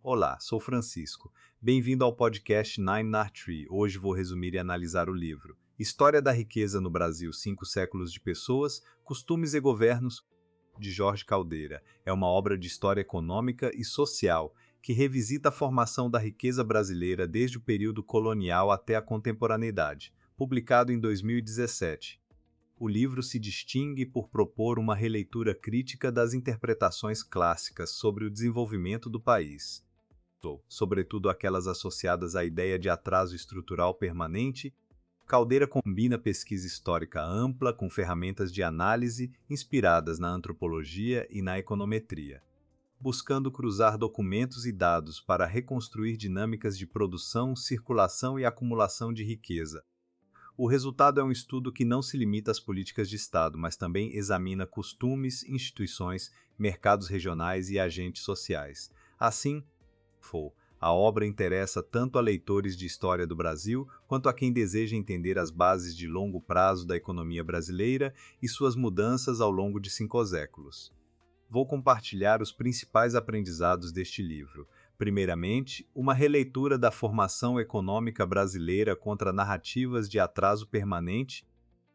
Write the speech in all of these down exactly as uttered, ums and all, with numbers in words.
Olá, sou Francisco. Bem-vindo ao podcast Nine Nar Tree. Hoje vou resumir e analisar o livro História da Riqueza no Brasil, Cinco Séculos de Pessoas, Costumes e Governos, de Jorge Caldeira. É uma obra de história econômica e social que revisita a formação da riqueza brasileira desde o período colonial até a contemporaneidade, publicado em dois mil e dezessete. O livro se distingue por propor uma releitura crítica das interpretações clássicas sobre o desenvolvimento do país, sobretudo aquelas associadas à ideia de atraso estrutural permanente. Caldeira combina pesquisa histórica ampla com ferramentas de análise inspiradas na antropologia e na econometria, buscando cruzar documentos e dados para reconstruir dinâmicas de produção, circulação e acumulação de riqueza. O resultado é um estudo que não se limita às políticas de Estado, mas também examina costumes, instituições, mercados regionais e agentes sociais. Assim, a obra interessa tanto a leitores de história do Brasil quanto a quem deseja entender as bases de longo prazo da economia brasileira e suas mudanças ao longo de cinco séculos. Vou compartilhar os principais aprendizados deste livro. Primeiramente, uma releitura da formação econômica brasileira contra narrativas de atraso permanente.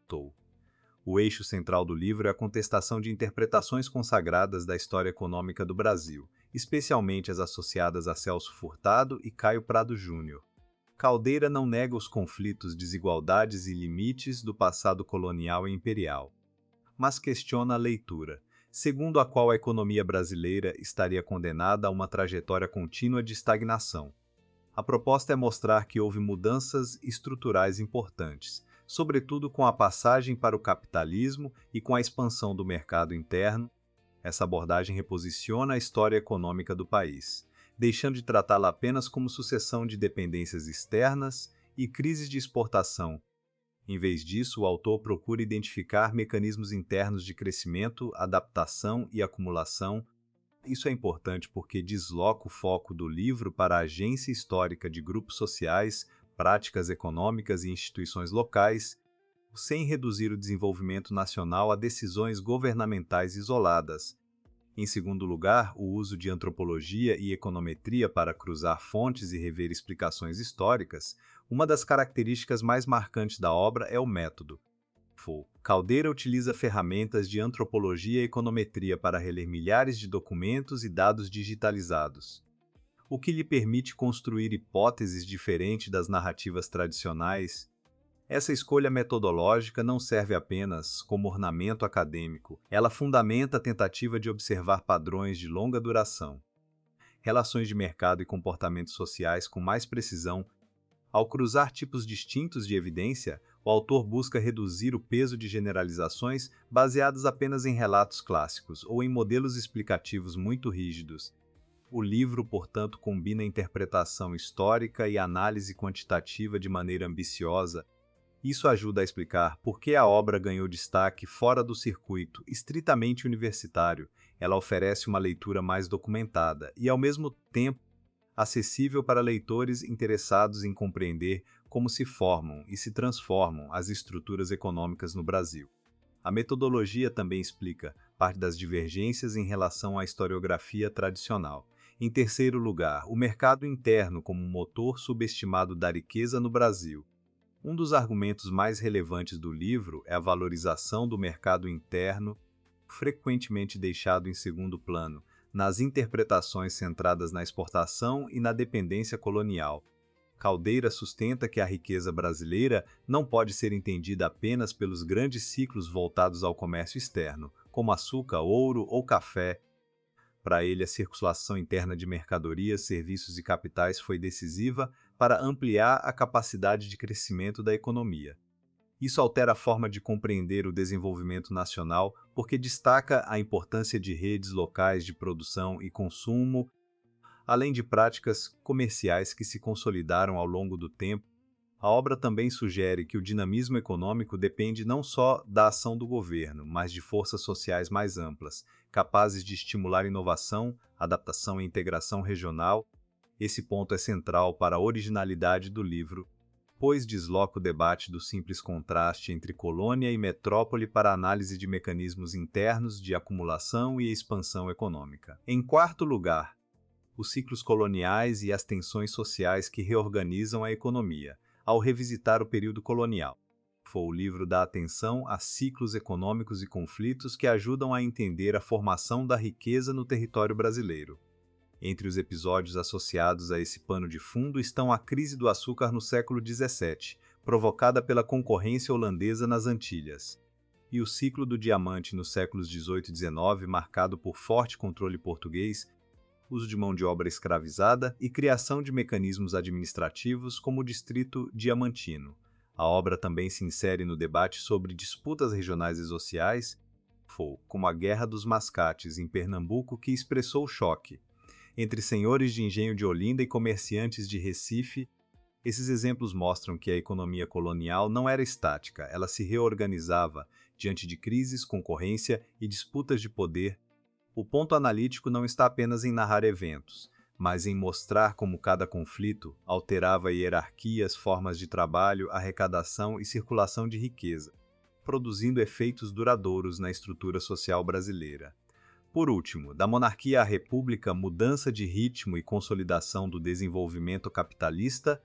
O eixo central do livro é a contestação de interpretações consagradas da história econômica do Brasil, especialmente as associadas a Celso Furtado e Caio Prado Júnior Caldeira não nega os conflitos, desigualdades e limites do passado colonial e imperial, mas questiona a leitura, segundo a qual a economia brasileira estaria condenada a uma trajetória contínua de estagnação. A proposta é mostrar que houve mudanças estruturais importantes, sobretudo com a passagem para o capitalismo e com a expansão do mercado interno. Essa abordagem reposiciona a história econômica do país, deixando de tratá-la apenas como sucessão de dependências externas e crises de exportação. Em vez disso, o autor procura identificar mecanismos internos de crescimento, adaptação e acumulação. Isso é importante porque desloca o foco do livro para a agência histórica de grupos sociais, práticas econômicas e instituições locais, sem reduzir o desenvolvimento nacional a decisões governamentais isoladas. Em segundo lugar, o uso de antropologia e econometria para cruzar fontes e rever explicações históricas. Uma das características mais marcantes da obra é o método. Caldeira utiliza ferramentas de antropologia e econometria para reler milhares de documentos e dados digitalizados, o que lhe permite construir hipóteses diferentes das narrativas tradicionais. Essa escolha metodológica não serve apenas como ornamento acadêmico, ela fundamenta a tentativa de observar padrões de longa duração, relações de mercado e comportamentos sociais com mais precisão. Ao cruzar tipos distintos de evidência, o autor busca reduzir o peso de generalizações baseadas apenas em relatos clássicos ou em modelos explicativos muito rígidos. O livro, portanto, combina interpretação histórica e análise quantitativa de maneira ambiciosa. Isso ajuda a explicar por que a obra ganhou destaque fora do circuito estritamente universitário. Ela oferece uma leitura mais documentada e, ao mesmo tempo, acessível para leitores interessados em compreender como se formam e se transformam as estruturas econômicas no Brasil. A metodologia também explica parte das divergências em relação à historiografia tradicional. Em terceiro lugar, o mercado interno como motor subestimado da riqueza no Brasil. Um dos argumentos mais relevantes do livro é a valorização do mercado interno, frequentemente deixado em segundo plano, nas interpretações centradas na exportação e na dependência colonial. Caldeira sustenta que a riqueza brasileira não pode ser entendida apenas pelos grandes ciclos voltados ao comércio externo, como açúcar, ouro ou café. Para ele, a circulação interna de mercadorias, serviços e capitais foi decisiva para ampliar a capacidade de crescimento da economia. Isso altera a forma de compreender o desenvolvimento nacional porque destaca a importância de redes locais de produção e consumo, além de práticas comerciais que se consolidaram ao longo do tempo. A obra também sugere que o dinamismo econômico depende não só da ação do governo, mas de forças sociais mais amplas, capazes de estimular inovação, adaptação e integração regional. Esse ponto é central para a originalidade do livro, pois desloca o debate do simples contraste entre colônia e metrópole para a análise de mecanismos internos de acumulação e expansão econômica. Em quarto lugar, os ciclos coloniais e as tensões sociais que reorganizam a economia, ao revisitar o período colonial. Foi o livro dá atenção a ciclos econômicos e conflitos que ajudam a entender a formação da riqueza no território brasileiro. Entre os episódios associados a esse pano de fundo estão a crise do açúcar no século dezessete, provocada pela concorrência holandesa nas Antilhas, e o ciclo do diamante nos séculos dezoito e dezenove, marcado por forte controle português, uso de mão de obra escravizada e criação de mecanismos administrativos como o Distrito Diamantino. A obra também se insere no debate sobre disputas regionais e sociais, como a Guerra dos Mascates em Pernambuco, que expressou o choque entre senhores de engenho de Olinda e comerciantes de Recife. Esses exemplos mostram que a economia colonial não era estática, ela se reorganizava diante de crises, concorrência e disputas de poder. O ponto analítico não está apenas em narrar eventos, mas em mostrar como cada conflito alterava hierarquias, formas de trabalho, arrecadação e circulação de riqueza, produzindo efeitos duradouros na estrutura social brasileira. Por último, da monarquia à república, mudança de ritmo e consolidação do desenvolvimento capitalista,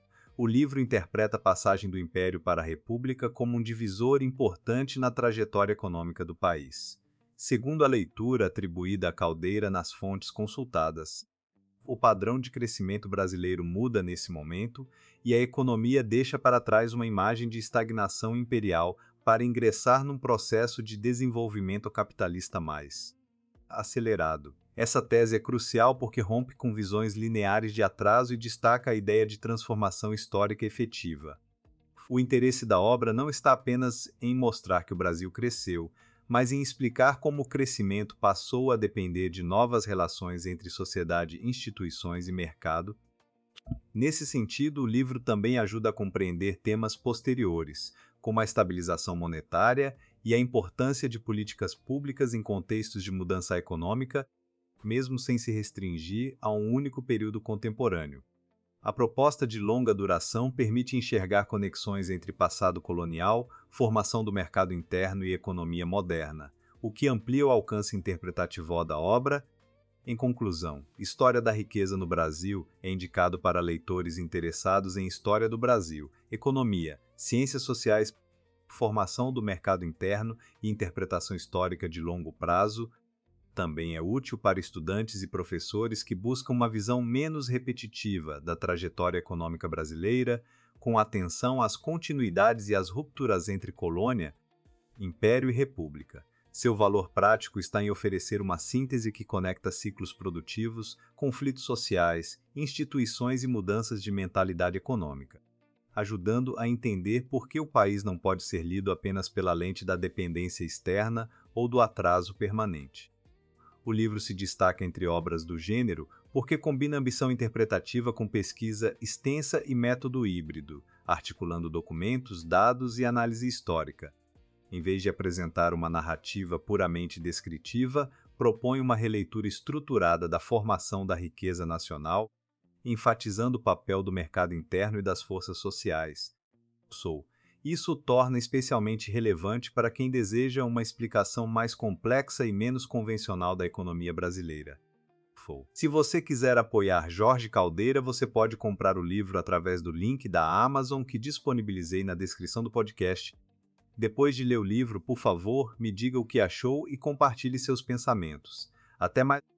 o livro interpreta a passagem do Império para a República como um divisor importante na trajetória econômica do país. Segundo a leitura atribuída a Caldeira nas fontes consultadas, o padrão de crescimento brasileiro muda nesse momento e a economia deixa para trás uma imagem de estagnação imperial para ingressar num processo de desenvolvimento capitalista mais acelerado. Essa tese é crucial porque rompe com visões lineares de atraso e destaca a ideia de transformação histórica efetiva. O interesse da obra não está apenas em mostrar que o Brasil cresceu, mas em explicar como o crescimento passou a depender de novas relações entre sociedade, instituições e mercado. Nesse sentido, o livro também ajuda a compreender temas posteriores, como a estabilização monetária e a importância de políticas públicas em contextos de mudança econômica, mesmo sem se restringir a um único período contemporâneo. A proposta de longa duração permite enxergar conexões entre passado colonial, formação do mercado interno e economia moderna, o que amplia o alcance interpretativo da obra. Em conclusão, História da Riqueza no Brasil é indicado para leitores interessados em história do Brasil, economia, ciências sociais, formação do mercado interno e interpretação histórica de longo prazo. Também é útil para estudantes e professores que buscam uma visão menos repetitiva da trajetória econômica brasileira, com atenção às continuidades e às rupturas entre colônia, império e república. Seu valor prático está em oferecer uma síntese que conecta ciclos produtivos, conflitos sociais, instituições e mudanças de mentalidade econômica, ajudando a entender por que o país não pode ser lido apenas pela lente da dependência externa ou do atraso permanente. O livro se destaca entre obras do gênero porque combina ambição interpretativa com pesquisa extensa e método híbrido, articulando documentos, dados e análise histórica. Em vez de apresentar uma narrativa puramente descritiva, propõe uma releitura estruturada da formação da riqueza nacional, enfatizando o papel do mercado interno e das forças sociais. Isso o torna especialmente relevante para quem deseja uma explicação mais complexa e menos convencional da economia brasileira. Se você quiser apoiar Jorge Caldeira, você pode comprar o livro através do link da Amazon que disponibilizei na descrição do podcast. Depois de ler o livro, por favor, me diga o que achou e compartilhe seus pensamentos. Até mais!